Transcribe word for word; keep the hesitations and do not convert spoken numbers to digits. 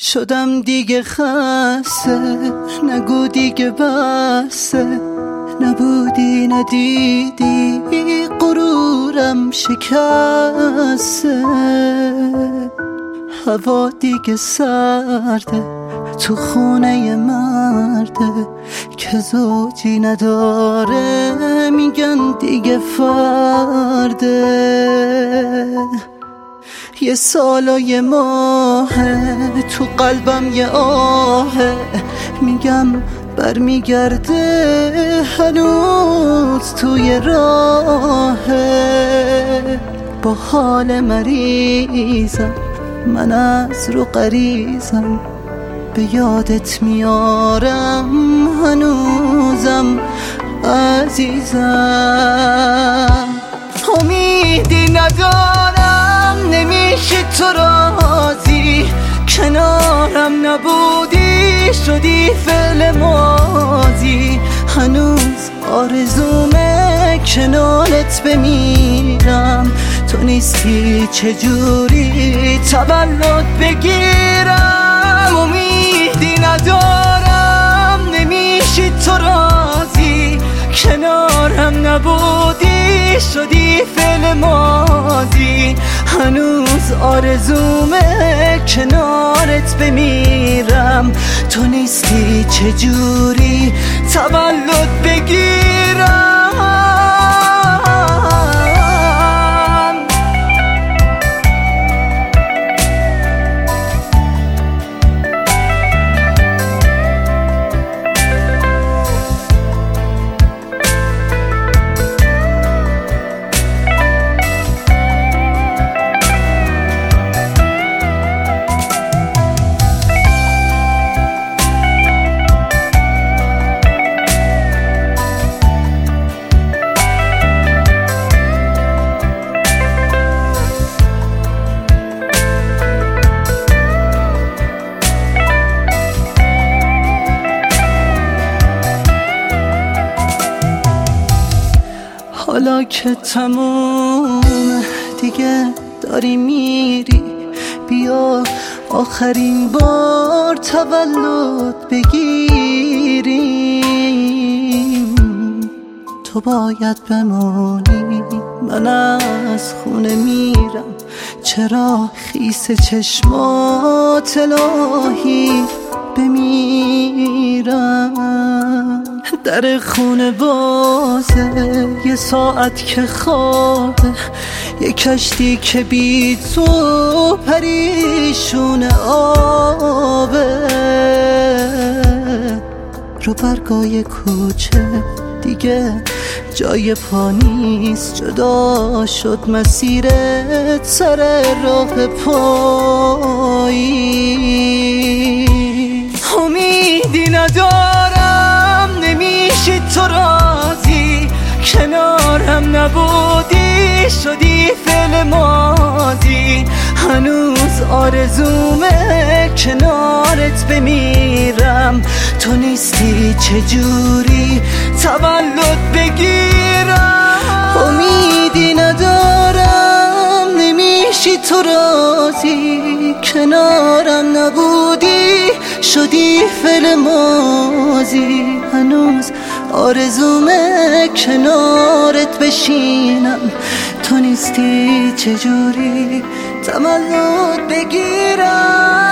شدم دیگه خسته، نگو دیگه بسته، نبودی ندیدی غرورم شکسته. هوا دیگه سرده تو خونه مرده که زوجی نداره، میگن دیگه فرده. یه سال و یه ماهه تو قلبم یه آهه، میگم برمیگرده هنوز توی راهه. با حال مریضم من از رو غریزم، به یادت میارم هنوزم عزیزم. امیدی ندارم نمیشه تو راضی، کنارم نبودی شدی فعل ماضی. هنوز آرزومه کنارت بمیرم، تو نیستی چجوری تولد بگیرم. امیدی ندارم نمیشی تو راضی، کنارم نبودی شدی فعل ماضی. هنوز آرزومه کنارت بمیرم، تو نیستی چجوری تولد بگیرم. حالا که تموم دیگه داری میری، بیا آخرین بار تولد بگیریم. تو باید بمونی، من از خونه میرم، چرا خیس چشمات الهی بمیرم. در خونه بازه، یه ساعت که خوابه، یه کشتی که بی تو پریشون آبه. رو برگای کوچه دیگه جای پا نیست، جدا شد مسیرت سر راه پایی. امیدی ندارم نمیشی تو راضی، کنارم نبودی شدی فعل ماضی. هنوز آرزومه کنارت بمیرم، تو نیستی چجوری تولد بگیرم. امیدی ندارم نمیشی تو راضی، کنارم نبودی شدی فعل ماضی. هنوز آرزومه کنارت بشینم، تو نیستی چجوری تولد بگیرم.